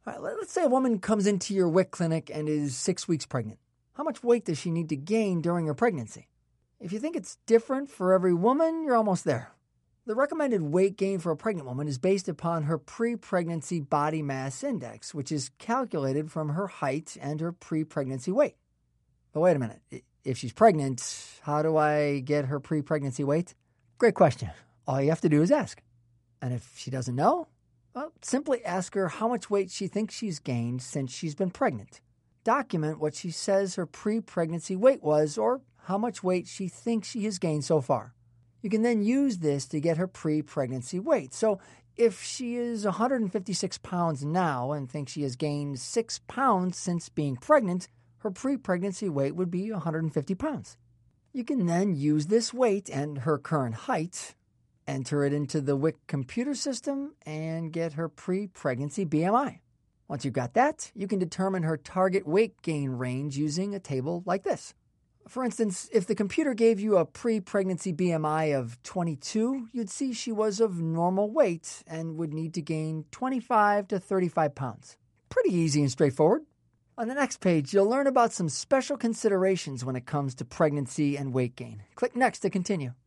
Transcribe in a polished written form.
All right, let's say a woman comes into your WIC clinic and is 6 weeks pregnant. How much weight does she need to gain during her pregnancy? If you think it's different for every woman, you're almost there. The recommended weight gain for a pregnant woman is based upon her pre-pregnancy body mass index, which is calculated from her height and her pre-pregnancy weight. But wait a minute. If she's pregnant, how do I get her pre-pregnancy weight? Great question. All you have to do is ask. And if she doesn't know, well, simply ask her how much weight she thinks she's gained since she's been pregnant. Document what she says her pre-pregnancy weight was or how much weight she thinks she has gained so far. You can then use this to get her pre-pregnancy weight. So if she is 156 pounds now and thinks she has gained 6 pounds since being pregnant, her pre-pregnancy weight would be 150 pounds. You can then use this weight and her current height, enter it into the WIC computer system, and get her pre-pregnancy BMI. Once you've got that, you can determine her target weight gain range using a table like this. For instance, if the computer gave you a pre-pregnancy BMI of 22, you'd see she was of normal weight and would need to gain 25 to 35 pounds. Pretty easy and straightforward. On the next page, you'll learn about some special considerations when it comes to pregnancy and weight gain. Click Next to continue.